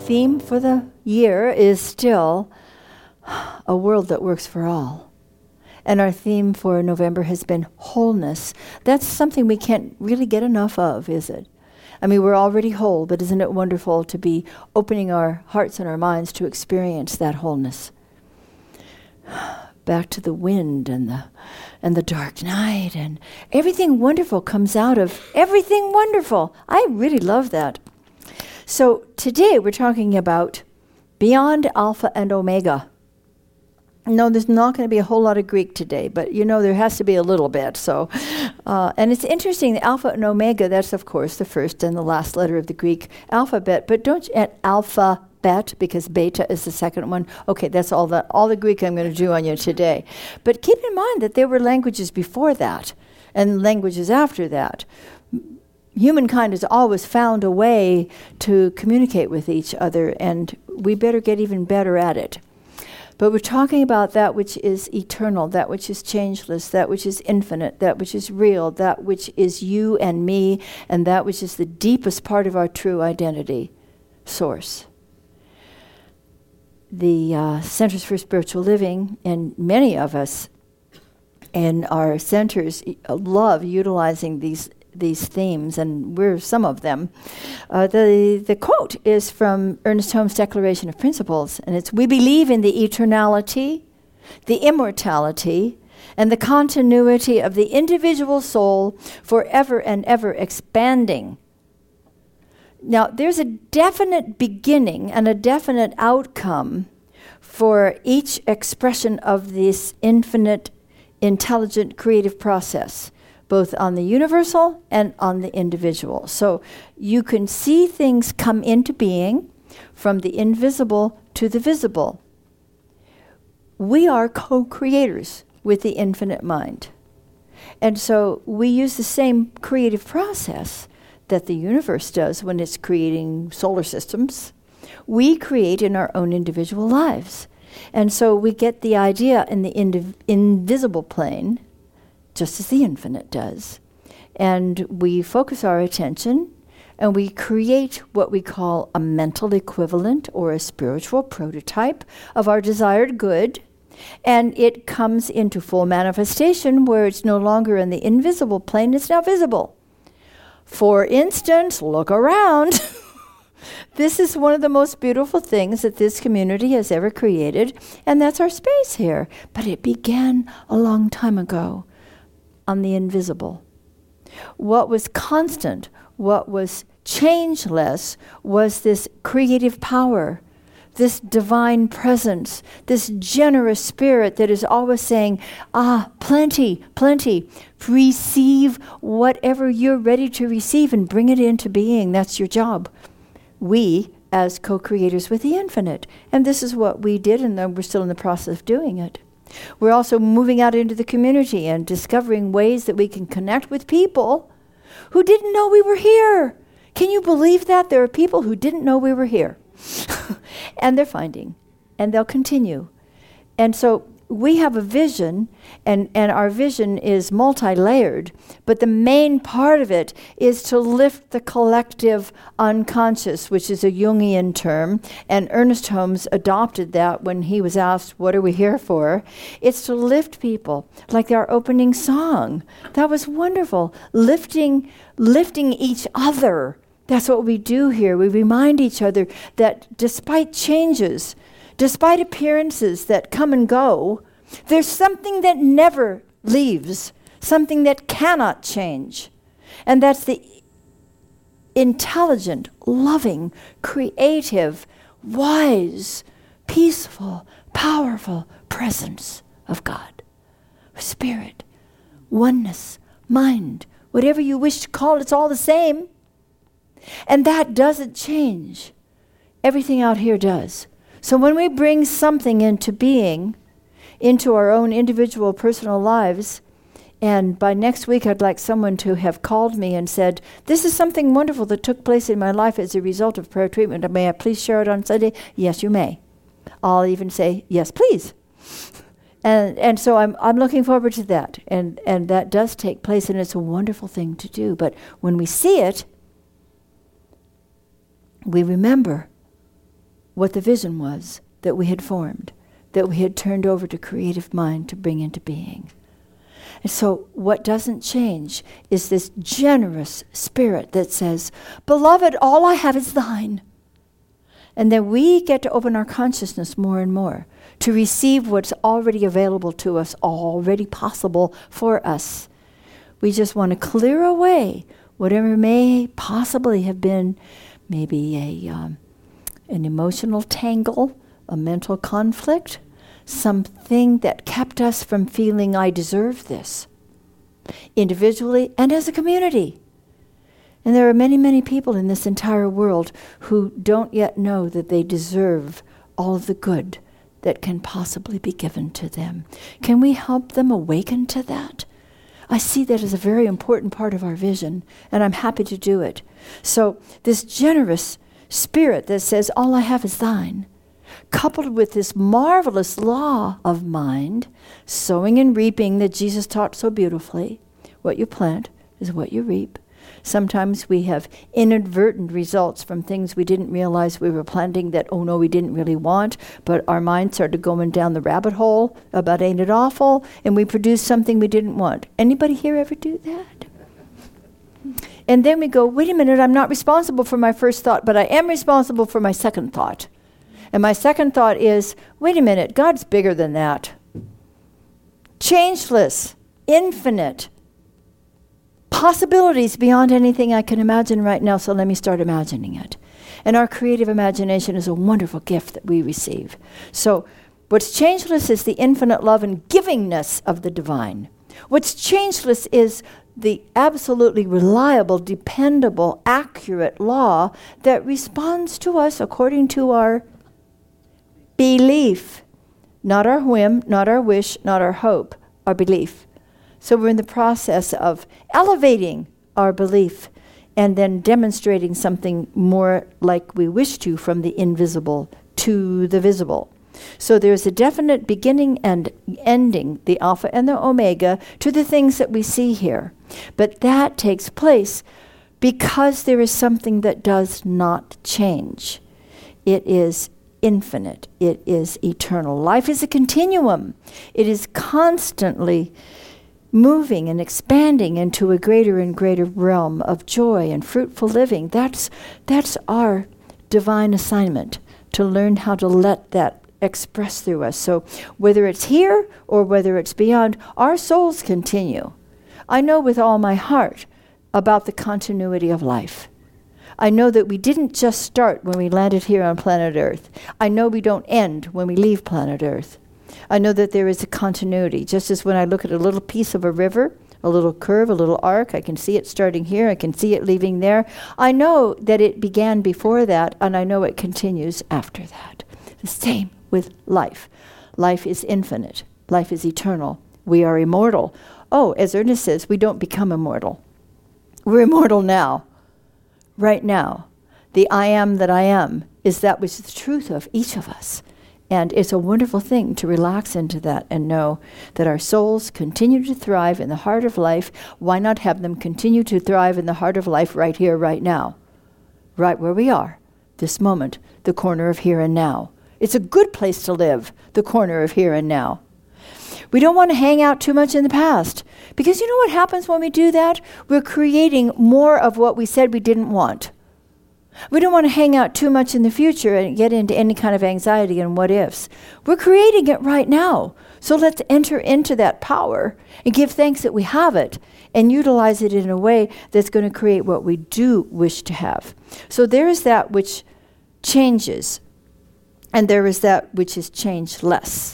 theme for the year is still a world that works for all. And our theme for November has been wholeness. That's something we can't really get enough of, is it? I mean, we're already whole, but isn't it wonderful to be opening our hearts and our minds to experience that wholeness? Back to the wind and the dark night, and everything wonderful comes out of everything wonderful. I really love that. So today we're talking about beyond Alpha and Omega. No, there's not going to be a whole lot of Greek today, but there has to be a little bit. So, and it's interesting, the Alpha and Omega, that's of course the first and the last letter of the Greek alphabet, but don't at alphabet, because beta is the second one. Okay, that's all the Greek I'm going to do on you today. But keep in mind that there were languages before that and languages after that. Humankind has always found a way to communicate with each other, and we better get even better at it. But we're talking about that which is eternal, that which is changeless, that which is infinite, that which is real, that which is you and me, and that which is the deepest part of our true identity, source. The Centers for Spiritual Living, and many of us in our centers love utilizing these themes, and we're some of them. The quote is from Ernest Holmes' Declaration of Principles, and it's, "We believe in the eternality, the immortality, and the continuity of the individual soul forever and ever expanding." Now, there's a definite beginning and a definite outcome for each expression of this infinite, intelligent, creative process, both on the universal and on the individual. So you can see things come into being from the invisible to the visible. We are co-creators with the infinite mind. And so we use the same creative process that the universe does when it's creating solar systems. We create in our own individual lives. And so we get the idea in the invisible plane, just as the infinite does. And we focus our attention and we create what we call a mental equivalent or a spiritual prototype of our desired good. And it comes into full manifestation where it's no longer in the invisible plane, it's now visible. For instance, look around. This is one of the most beautiful things that this community has ever created, and that's our space here. But it began a long time ago on the invisible. What was constant, what was changeless, was this creative power, this divine presence, this generous spirit that is always saying, plenty, plenty. Receive whatever you're ready to receive and bring it into being. That's your job. We, as co-creators with the infinite. And this is what we did, and then we're still in the process of doing it. We're also moving out into the community and discovering ways that we can connect with people who didn't know we were here. Can you believe that? There are people who didn't know we were here. And they're finding, and they'll continue. And so we have a vision, and our vision is multi-layered, but the main part of it is to lift the collective unconscious, which is a Jungian term, and Ernest Holmes adopted that when he was asked, what are we here for? It's to lift people, like our opening song. That was wonderful. Lifting each other. That's what we do here. We remind each other that despite changes, despite appearances that come and go, there's something that never leaves, something that cannot change. And that's the intelligent, loving, creative, wise, peaceful, powerful presence of God. Spirit, oneness, mind, whatever you wish to call it, it's all the same. And that doesn't change. Everything out here does. So when we bring something into being, into our own individual personal lives, and by next week I'd like someone to have called me and said, this is something wonderful that took place in my life as a result of prayer treatment. May I please share it on Sunday? Yes, you may. I'll even say, yes, please. And so I'm looking forward to that. And that does take place, and it's a wonderful thing to do. But when we see it, we remember what the vision was that we had formed, that we had turned over to creative mind to bring into being. And so what doesn't change is this generous spirit that says, beloved, all I have is thine. And then we get to open our consciousness more and more to receive what's already available to us, already possible for us. We just want to clear away whatever may possibly have been maybe an emotional tangle, a mental conflict, something that kept us from feeling I deserve this, individually and as a community. And there are many, many people in this entire world who don't yet know that they deserve all of the good that can possibly be given to them. Can we help them awaken to that? I see that as a very important part of our vision, and I'm happy to do it. So this generous spirit that says, all I have is thine, coupled with this marvelous law of mind, sowing and reaping that Jesus taught so beautifully. What you plant is what you reap. Sometimes we have inadvertent results from things we didn't realize we were planting that, oh no, we didn't really want, but our mind started going down the rabbit hole about ain't it awful, and we produced something we didn't want. Anybody here ever do that? And then we go, wait a minute, I'm not responsible for my first thought, but I am responsible for my second thought. And my second thought is, wait a minute, God's bigger than that. Changeless, infinite, possibilities beyond anything I can imagine right now, so let me start imagining it. And our creative imagination is a wonderful gift that we receive. So what's changeless is the infinite love and givingness of the divine. What's changeless is the absolutely reliable, dependable, accurate law that responds to us according to our belief. Not our whim, not our wish, not our hope, our belief. So we're in the process of elevating our belief and then demonstrating something more like we wish to, from the invisible to the visible. So there's a definite beginning and ending, the Alpha and the Omega, to the things that we see here. But that takes place because there is something that does not change. It is infinite. It is eternal. Life is a continuum. It is constantly moving and expanding into a greater and greater realm of joy and fruitful living. That's our divine assignment, to learn how to let that express through us. So whether it's here or whether it's beyond, our souls continue. I know with all my heart about the continuity of life. I know that we didn't just start when we landed here on planet Earth. I know we don't end when we leave planet Earth. I know that there is a continuity. Just as when I look at a little piece of a river, a little curve, a little arc, I can see it starting here, I can see it leaving there. I know that it began before that, and I know it continues after that. The same with life. Life is infinite. Life is eternal. We are immortal. Oh, as Ernest says, we don't become immortal. We're immortal now. Right now. The I am that I am is that which is the truth of each of us. And it's a wonderful thing to relax into that and know that our souls continue to thrive in the heart of life. Why not have them continue to thrive in the heart of life right here, right now? Right where we are, this moment, the corner of here and now. It's a good place to live, the corner of here and now. We don't want to hang out too much in the past, because you know what happens when we do that? We're creating more of what we said we didn't want. We don't want to hang out too much in the future and get into any kind of anxiety and what ifs. We're creating it right now. So let's enter into that power and give thanks that we have it and utilize it in a way that's going to create what we do wish to have. So there is that which changes, and there is that which is changeless.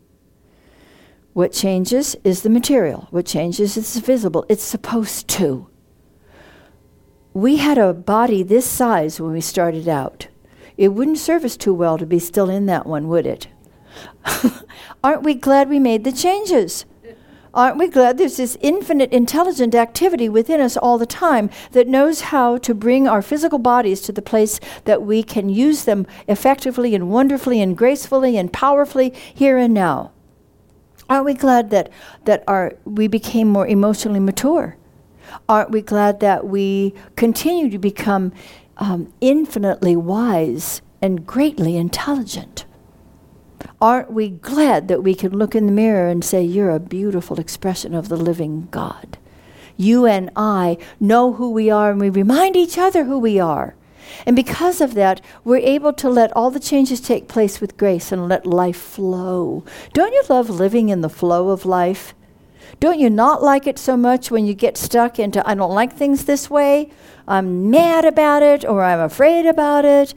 What changes is the material. What changes is the visible. It's supposed to. We had a body this size when we started out. It wouldn't serve us too well to be still in that one, would it? Aren't we glad we made the changes? Aren't we glad there's this infinite intelligent activity within us all the time that knows how to bring our physical bodies to the place that we can use them effectively and wonderfully and gracefully and powerfully here and now? Aren't we glad that we became more emotionally mature? Aren't we glad that we continue to become infinitely wise and greatly intelligent. Aren't we glad that we can look in the mirror and say, you're a beautiful expression of the living God? You and I know who we are, and we remind each other who we are. And because of that, we're able to let all the changes take place with grace and let life flow. Don't you love living in the flow of life? Don't you not like it so much when you get stuck into, I don't like things this way, I'm mad about it, or I'm afraid about it?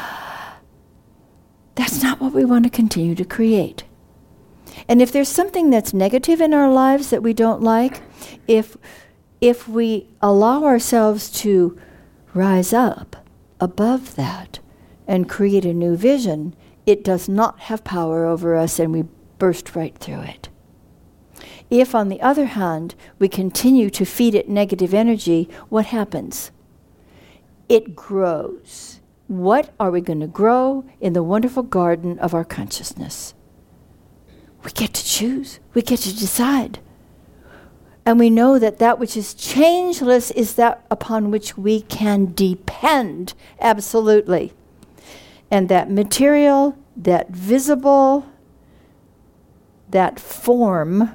That's not what we want to continue to create. And if there's something that's negative in our lives that we don't like, if we allow ourselves to rise up above that and create a new vision, it does not have power over us, and we burst right through it. If, on the other hand, we continue to feed it negative energy, what happens? It grows. What are we going to grow in the wonderful garden of our consciousness? We get to choose. We get to decide. And we know that that which is changeless is that upon which we can depend absolutely. And that material, that visible, that form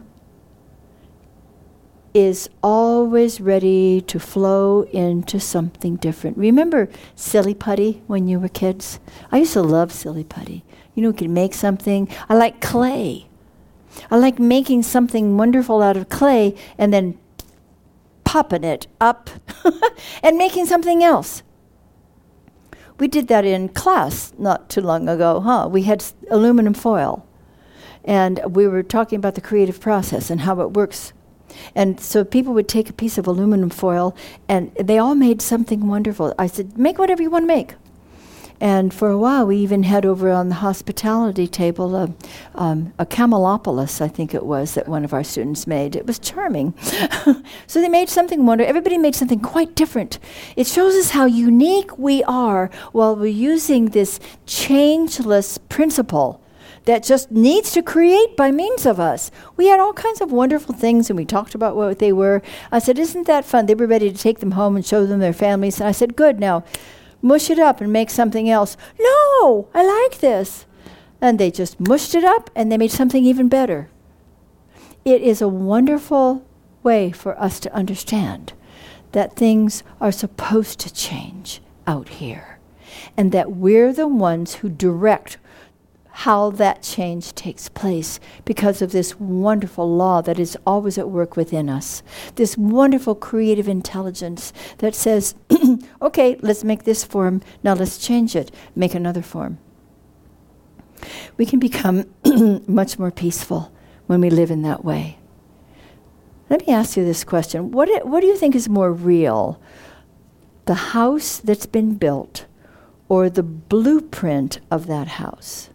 is always ready to flow into something different. Remember silly putty when you were kids? I used to love silly putty. You know, we could make something. I like clay. I like making something wonderful out of clay and then popping it up and making something else. We did that in class not too long ago, We had aluminum foil. And we were talking about the creative process and how it works. And so people would take a piece of aluminum foil, and they all made something wonderful. I said, make whatever you want to make. And for a while, we even had over on the hospitality table a camelopolis, I think it was, that one of our students made. It was charming. So they made something wonderful. Everybody made something quite different. It shows us how unique we are while we're using this changeless principle that just needs to create by means of us. We had all kinds of wonderful things, and we talked about what they were. I said, isn't that fun? They were ready to take them home and show them their families. And I said, good, now mush it up and make something else. No, I like this. And they just mushed it up, and they made something even better. It is a wonderful way for us to understand that things are supposed to change out here, and that we're the ones who direct how that change takes place because of this wonderful law that is always at work within us. This wonderful creative intelligence that says, okay, let's make this form, now let's change it, make another form. We can become much more peaceful when we live in that way. Let me ask you this question. What do you think is more real? The house that's been built or the blueprint of that house?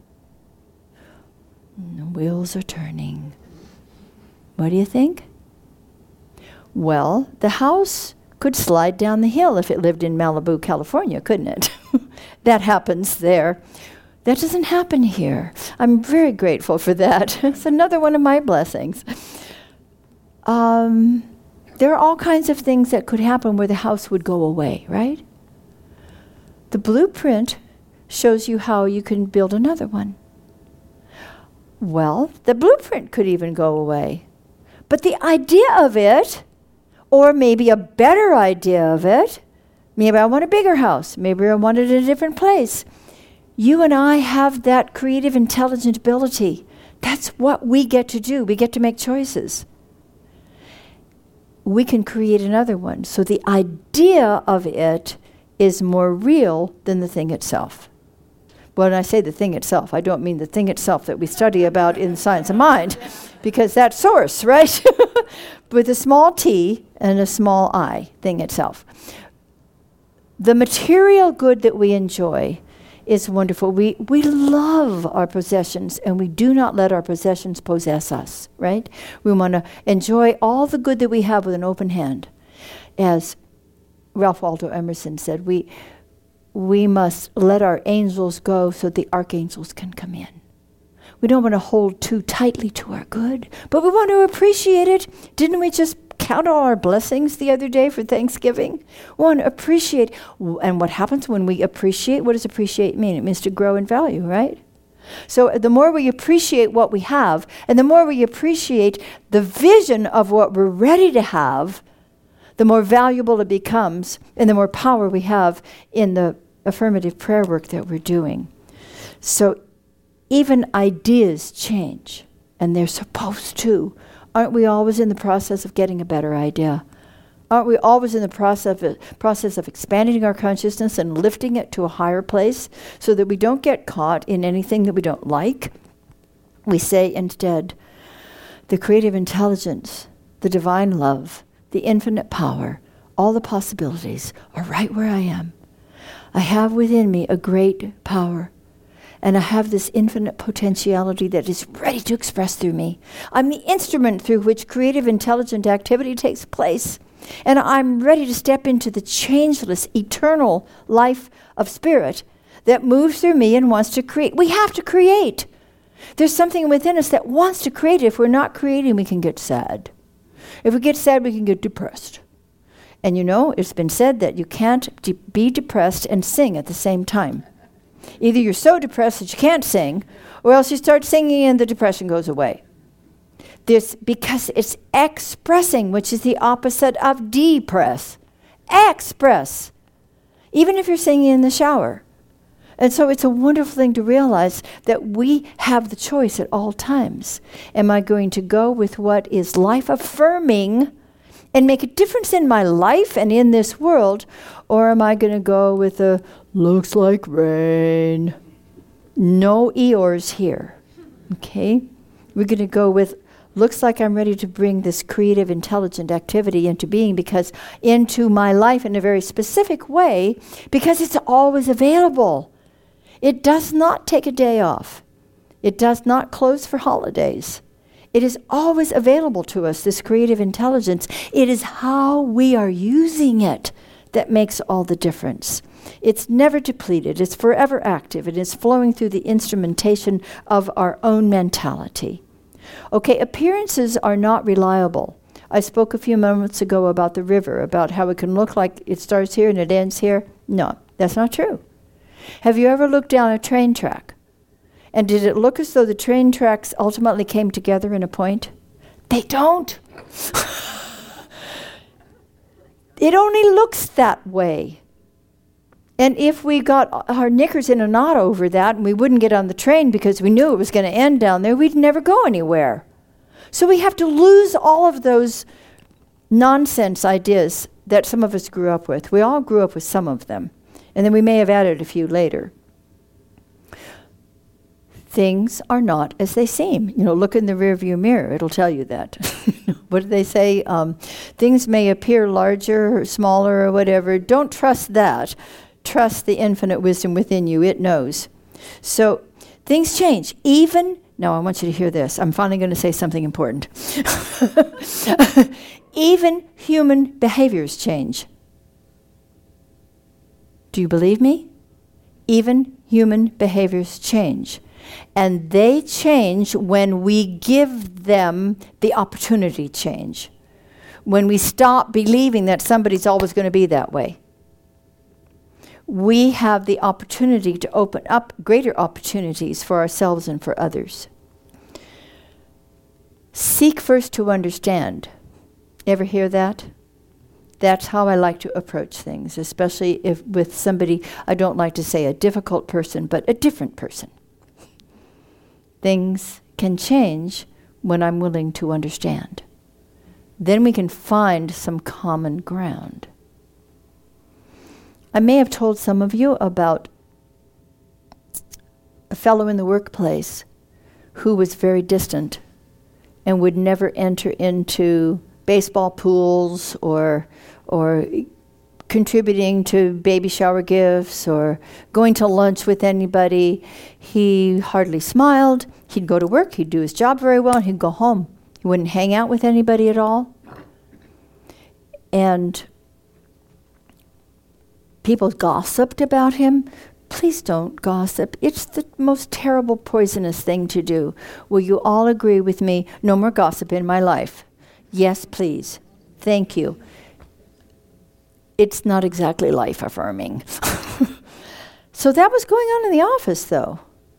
The wheels are turning. What do you think? Well, the house could slide down the hill if it lived in Malibu, California, couldn't it? That happens there. That doesn't happen here. I'm very grateful for that. It's another one of my blessings. There are all kinds of things that could happen where the house would go away, right? The blueprint shows you how you can build another one. Well, the blueprint could even go away. But the idea of it, or maybe a better idea of it, maybe I want a bigger house, maybe I want it in a different place. You and I have that creative, intelligent ability. That's what we get to do. We get to make choices. We can create another one. So the idea of it is more real than the thing itself. When I say the thing itself, I don't mean the thing itself that we study about in Science of Mind, because that's source, right? With a small t and a small I, thing itself. The material good that we enjoy is wonderful. We love our possessions, and we do not let our possessions possess us, right? We want to enjoy all the good that we have with an open hand. As Ralph Waldo Emerson said, we must let our angels go so the archangels can come in. We don't want to hold too tightly to our good, but we want to appreciate it. Didn't we just count all our blessings the other day for Thanksgiving. We want to appreciate. And what happens when we appreciate? What does appreciate mean? It means to grow in value, right? So the more we appreciate what we have, and the more we appreciate the vision of what we're ready to have, the more valuable it becomes, and the more power we have in the affirmative prayer work that we're doing. So even ideas change, and they're supposed to. Aren't we always in the process of getting a better idea? Aren't we always in the process of expanding our consciousness and lifting it to a higher place so that we don't get caught in anything that we don't like? We say instead, the creative intelligence, the divine love, the infinite power, all the possibilities are right where I am. I have within me a great power, and I have this infinite potentiality that is ready to express through me. I'm the instrument through which creative intelligent activity takes place. And I'm ready to step into the changeless, eternal life of spirit that moves through me and wants to create. We have to create. There's something within us that wants to create. If we're not creating, we can get sad. If we get sad, we can get depressed. And you know, it's been said that you can't be depressed and sing at the same time. Either you're so depressed that you can't sing, or else you start singing and the depression goes away. Because it's expressing, which is the opposite of depress. Express. Even if you're singing in the shower. And so it's a wonderful thing to realize that we have the choice at all times. Am I going to go with what is life-affirming and make a difference in my life and in this world, or am I going to go with the looks like rain? No Eeyores here. Okay? We're going to go with looks like I'm ready to bring this creative, intelligent activity into being, because into my life in a very specific way, because it's always available. It does not take a day off. It does not close for holidays. It is always available to us, this creative intelligence. It is how we are using it that makes all the difference. It's never depleted. It's forever active. It is flowing through the instrumentation of our own mentality. Okay, appearances are not reliable. I spoke a few moments ago about the river, about how it can look like it starts here and it ends here. No, that's not true. Have you ever looked down a train track? And did it look as though the train tracks ultimately came together in a point? They don't. It only looks that way. And if we got our knickers in a knot over that and we wouldn't get on the train because we knew it was going to end down there, we'd never go anywhere. So we have to lose all of those nonsense ideas that some of us grew up with. We all grew up with some of them. And then we may have added a few later. Things are not as they seem. You know, look in the rearview mirror. It'll tell you that. What do they say? Things may appear larger or smaller or whatever. Don't trust that. Trust the infinite wisdom within you. It knows. So things change. Now I want you to hear this. I'm finally going to say something important. Even human behaviors change. Do you believe me? Even human behaviors change. And they change when we give them the opportunity to change. When we stop believing that somebody's always going to be that way. We have the opportunity to open up greater opportunities for ourselves and for others. Seek first to understand. Ever hear that? That's how I like to approach things, especially if with somebody, I don't like to say a difficult person, but a different person. Things can change when I'm willing to understand. Then we can find some common ground. I may have told some of you about a fellow in the workplace who was very distant and would never enter into baseball pools or contributing to baby shower gifts or going to lunch with anybody. He hardly smiled. He'd go to work, he'd do his job very well, and he'd go home. He wouldn't hang out with anybody at all. And people gossiped about him. Please don't gossip. It's the most terrible, poisonous thing to do. Will you all agree with me? No more gossip in my life. Yes, please. Thank you. It's not exactly life-affirming. So that was going on in the office, though.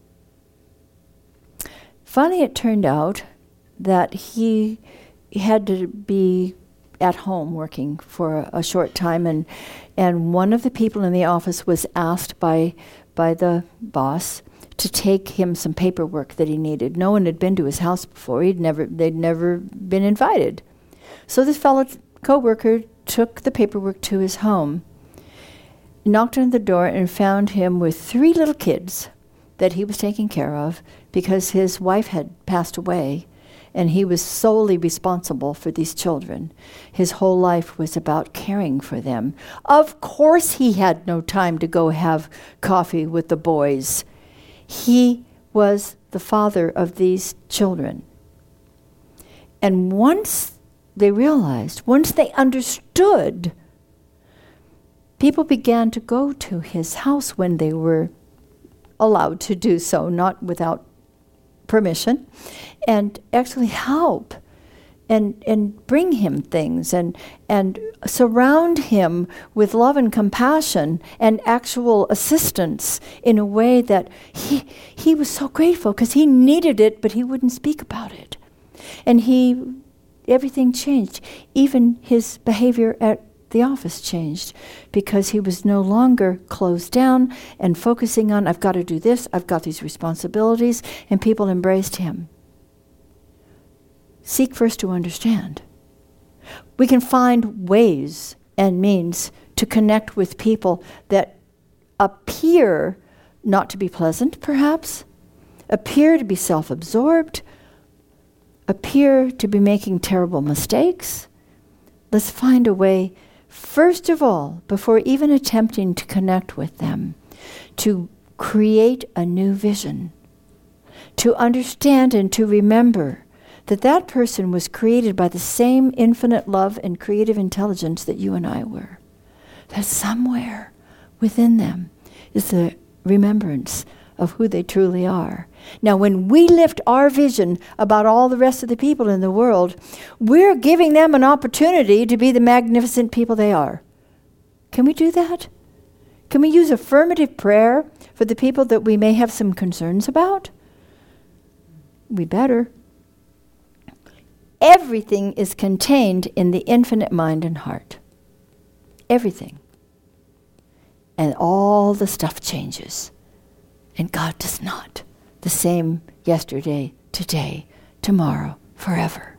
Finally, it turned out that he had to be at home working for a short time, and one of the people in the office was asked by the boss to take him some paperwork that he needed. No one had been to his house before. They'd never been invited. So this fellow co-worker took the paperwork to his home, knocked on the door, and found him with 3 little kids that he was taking care of because his wife had passed away, and he was solely responsible for these children. His whole life was about caring for them. Of course he had no time to go have coffee with the boys. He was the father of these children. And once they realized, once they understood, people began to go to his house when they were allowed to do so, not without permission, and actually help and bring him things and surround him with love and compassion and actual assistance in a way that he was so grateful because he needed it, but he wouldn't speak about it. And everything changed. Even his behavior at the office changed because he was no longer closed down and focusing on, I've got to do this, I've got these responsibilities, and people embraced him. Seek first to understand. We can find ways and means to connect with people that appear not to be pleasant, perhaps, appear to be self-absorbed, appear to be making terrible mistakes. Let's find a way, first of all, before even attempting to connect with them, to create a new vision, to understand and to remember that person was created by the same infinite love and creative intelligence that you and I were. That somewhere within them is the remembrance of who they truly are. Now, when we lift our vision about all the rest of the people in the world, we're giving them an opportunity to be the magnificent people they are. Can we do that? Can we use affirmative prayer for the people that we may have some concerns about? We better. Everything is contained in the infinite mind and heart. Everything. And all the stuff changes. And God does not. The same yesterday, today, tomorrow, forever.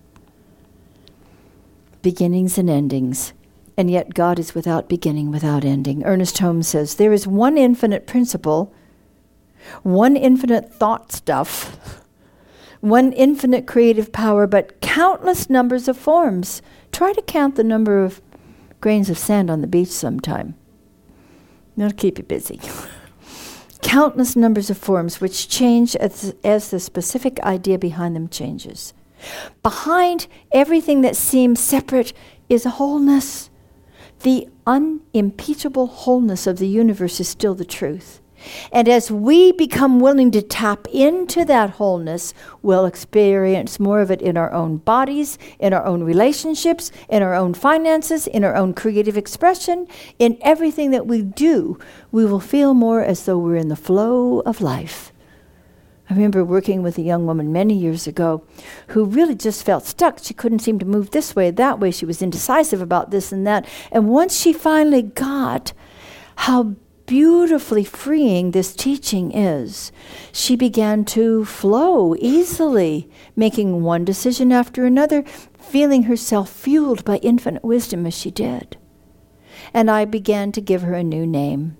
Beginnings and endings. And yet God is without beginning, without ending. Ernest Holmes says, there is one infinite principle, one infinite thought stuff, one infinite creative power, but countless numbers of forms. Try to count the number of grains of sand on the beach sometime. That'll keep you busy. Countless numbers of forms which change as the specific idea behind them changes. Behind everything that seems separate is a wholeness. The unimpeachable wholeness of the universe is still the truth. And as we become willing to tap into that wholeness, we'll experience more of it in our own bodies, in our own relationships, in our own finances, in our own creative expression, in everything that we do. We will feel more as though we're in the flow of life. I remember working with a young woman many years ago who really just felt stuck. She couldn't seem to move this way, that way. She was indecisive about this and that. And once she finally got how beautifully freeing this teaching is, she began to flow easily, making one decision after another, feeling herself fueled by infinite wisdom as she did. And I began to give her a new name.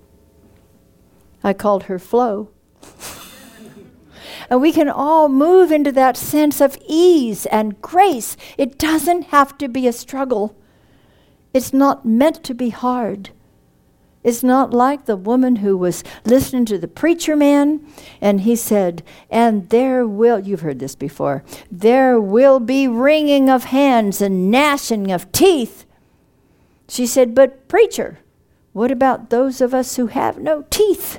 I called her Flow. And we can all move into that sense of ease and grace. It doesn't have to be a struggle. It's not meant to be hard. It's not like the woman who was listening to the preacher man, and he said, and you've heard this before, there will be wringing of hands and gnashing of teeth. She said, but preacher, what about those of us who have no teeth?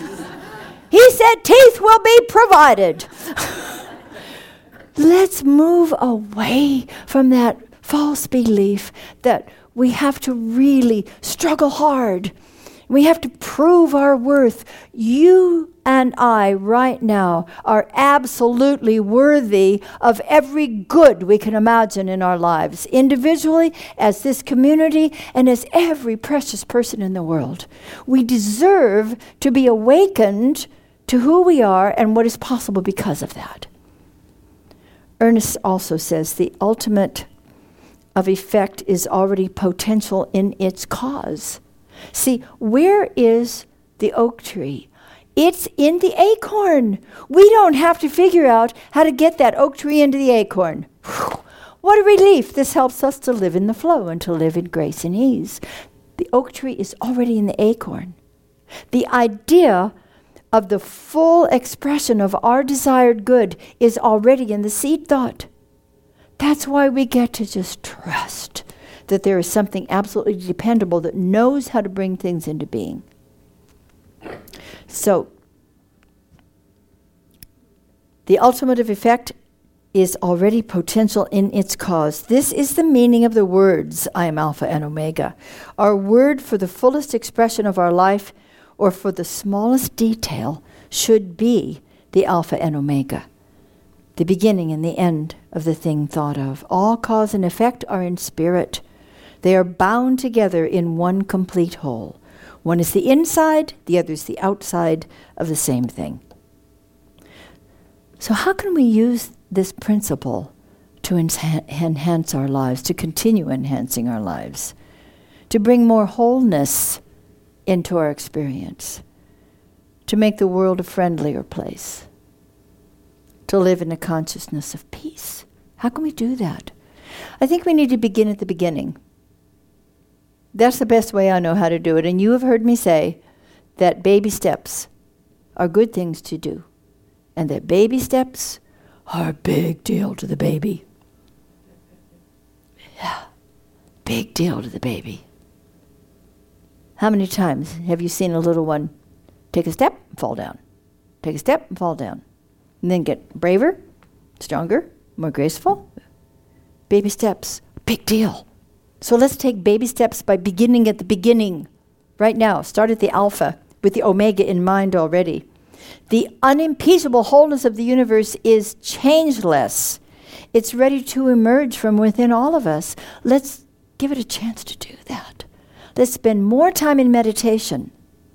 He said, teeth will be provided. Let's move away from that false belief that we have to really struggle hard. We have to prove our worth. You and I right now are absolutely worthy of every good we can imagine in our lives, individually, as this community, and as every precious person in the world. We deserve to be awakened to who we are and what is possible because of that. Ernest also says the ultimate of effect is already potential in its cause. See, where is the oak tree? It's in the acorn. We don't have to figure out how to get that oak tree into the acorn. Whew. What a relief. This helps us to live in the flow and to live in grace and ease. The oak tree is already in the acorn. The idea of the full expression of our desired good is already in the seed thought. That's why we get to just trust that there is something absolutely dependable that knows how to bring things into being. So, the ultimate of effect is already potential in its cause. This is the meaning of the words, I am Alpha and Omega. Our word for the fullest expression of our life, or for the smallest detail, should be the Alpha and Omega, the beginning and the end of the thing thought of. All cause and effect are in spirit. They are bound together in one complete whole. One is the inside, the other is the outside of the same thing. So how can we use this principle to enhance our lives, to continue enhancing our lives, to bring more wholeness into our experience, to make the world a friendlier place, to live in a consciousness of peace? How can we do that? I think we need to begin at the beginning. That's the best way I know how to do it. And you have heard me say that baby steps are good things to do, and that baby steps are a big deal to the baby. Yeah, big deal to the baby. How many times have you seen a little one take a step and fall down, take a step and fall down, and then get braver, stronger, more graceful? Baby steps, big deal. So let's take baby steps by beginning at the beginning. Right now, start at the alpha with the omega in mind already. The unimpeachable wholeness of the universe is changeless. It's ready to emerge from within all of us. Let's give it a chance to do that. Let's spend more time in meditation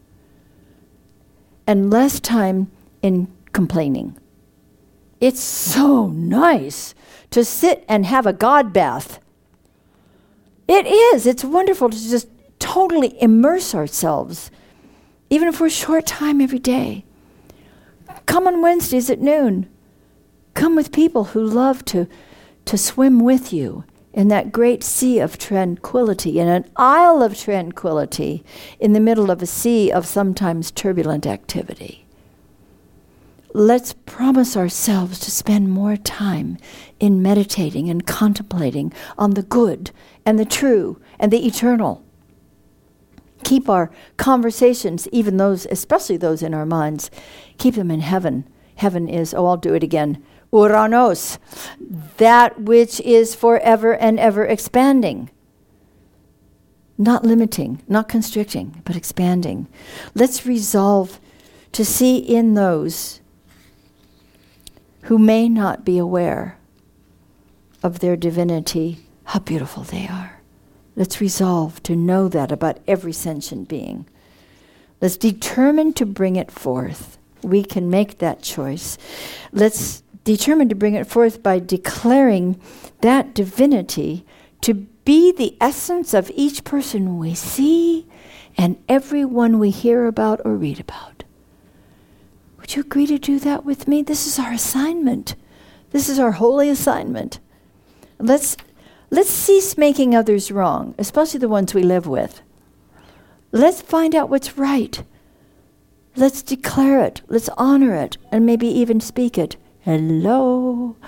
and less time in complaining. It's so nice to sit and have a God bath. It is. It's wonderful to just totally immerse ourselves, even for a short time every day. Come on Wednesdays at noon. Come with people who love to swim with you in that great sea of tranquility, in an isle of tranquility in the middle of a sea of sometimes turbulent activity. Let's promise ourselves to spend more time in meditating and contemplating on the good and the true and the eternal. Keep our conversations, even those, especially those in our minds, keep them in heaven. Heaven is, I'll do it again, Uranos, that which is forever and ever expanding. Not limiting, not constricting, but expanding. Let's resolve to see in those who may not be aware of their divinity how beautiful they are. Let's resolve to know that about every sentient being. Let's determine to bring it forth. We can make that choice. Let's determine to bring it forth by declaring that divinity to be the essence of each person we see and everyone we hear about or read about. Would you agree to do that with me? This is our assignment. This is our holy assignment. Let's cease making others wrong, especially the ones we live with. Let's find out what's right. Let's declare it. Let's honor it, and maybe even speak it. Hello.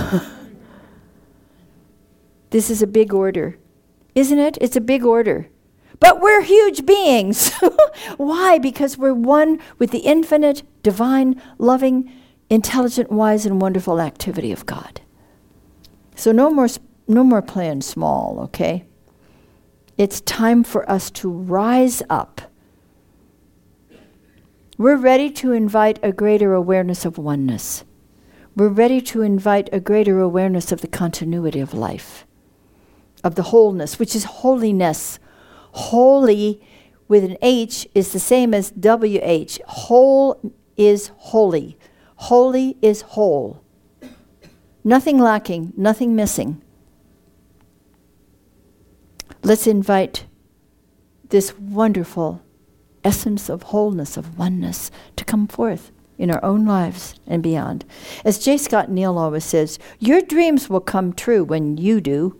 This is a big order, isn't it? It's a big order. But we're huge beings. Why? Because we're one with the infinite, divine, loving, intelligent, wise, and wonderful activity of God. So no more no more playing small, okay? It's time for us to rise up. We're ready to invite a greater awareness of oneness. We're ready to invite a greater awareness of the continuity of life, of the wholeness, which is holiness. Holy with an H is the same as WH. Whole is holy. Holy is whole. Nothing lacking, nothing missing. Let's invite this wonderful essence of wholeness, of oneness, to come forth in our own lives and beyond. As J. Scott Neal always says, your dreams will come true when you do.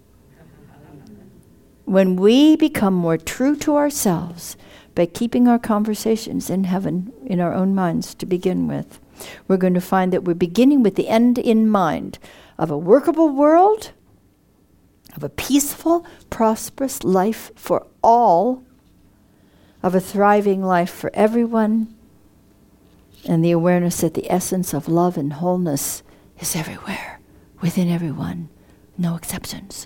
When we become more true to ourselves by keeping our conversations in heaven, in our own minds to begin with, we're going to find that we're beginning with the end in mind of a workable world, of a peaceful, prosperous life for all, of a thriving life for everyone, and the awareness that the essence of love and wholeness is everywhere, within everyone, no exceptions.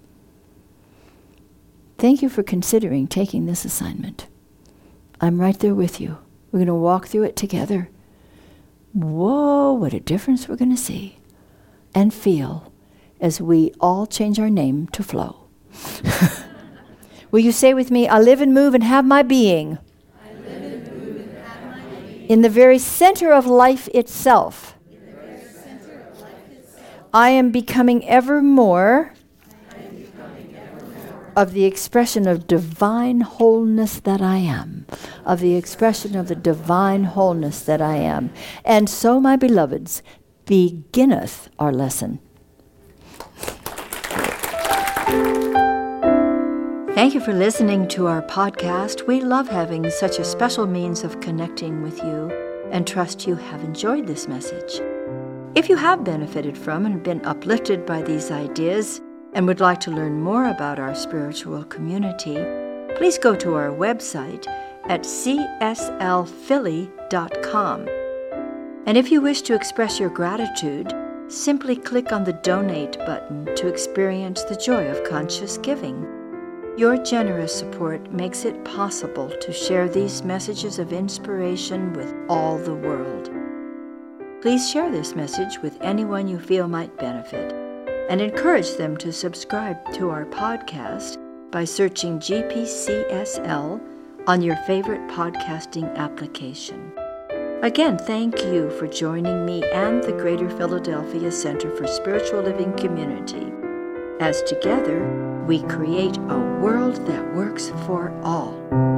Thank you for considering taking this assignment. I'm right there with you. We're going to walk through it together. Whoa, what a difference we're going to see and feel as we all change our name to Flow. Will you say with me, I live and move and have my being in the very center of life itself. I am becoming ever more of the expression of divine wholeness that I am, of the expression of the divine wholeness that I am. And so, my beloveds, beginneth our lesson. Thank you for listening to our podcast. We love having such a special means of connecting with you and trust you have enjoyed this message. If you have benefited from and been uplifted by these ideas and would like to learn more about our spiritual community, please go to our website at cslphilly.com. And if you wish to express your gratitude, simply click on the Donate button to experience the joy of conscious giving. Your generous support makes it possible to share these messages of inspiration with all the world. Please share this message with anyone you feel might benefit, and encourage them to subscribe to our podcast by searching GPCSL on your favorite podcasting application. Again, thank you for joining me and the Greater Philadelphia Center for Spiritual Living Community, as together we create a world that works for all.